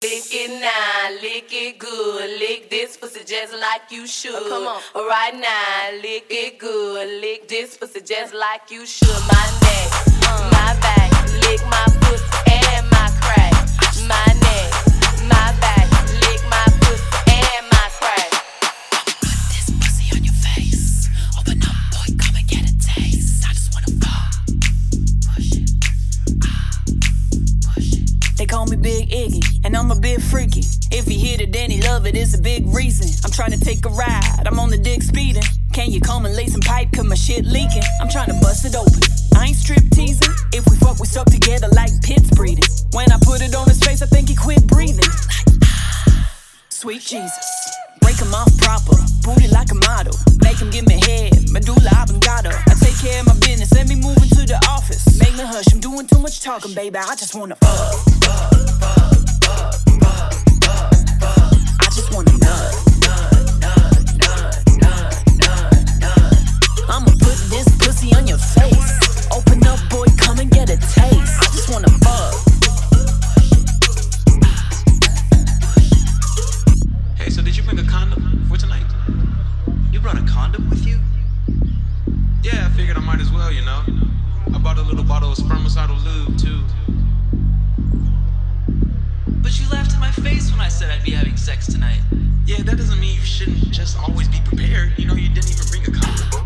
Lick it now, lick it good. Lick this pussy just like you should. Oh, come on. Right now, lick it good. Lick this pussy just like you should. My neck, my back, lick my pussy and my crack. My neck, my back, lick my pussy and my crack. Put this pussy on your face. Open up, boy, come and get a taste. I just wanna fuck. Push it. Push it. They call me Big Iggy, and I'm a bit freaky. If he hit it, then he love it, it's a big reason. I'm trying to take a ride, I'm on the dick speeding. Can you come and lay some pipe, cause my shit leaking? I'm trying to bust it open, I ain't strip teasing. If we fuck, we stuck together like pits breeding. When I put it on his face, I think he quit breathing. Sweet Jesus, break him off proper, booty like a model. Make him give me head, medulla oblongata. I take care of my business, let me move into the office. Make me hush, I'm doing too much talking, baby, I just wanna fuck. I just wanna nut. I'ma put this pussy on your face. Open up, boy, come and get a taste. I just wanna fuck. Hey, so did you bring a condom for tonight? You brought a condom with you? Yeah, I figured I might as well, you know. I bought a little bottle of spermicidal lube, too. But you laughed in my face when I said I'd be having sex tonight. Yeah, that doesn't mean you shouldn't just always be prepared. You know, you didn't even bring a condom.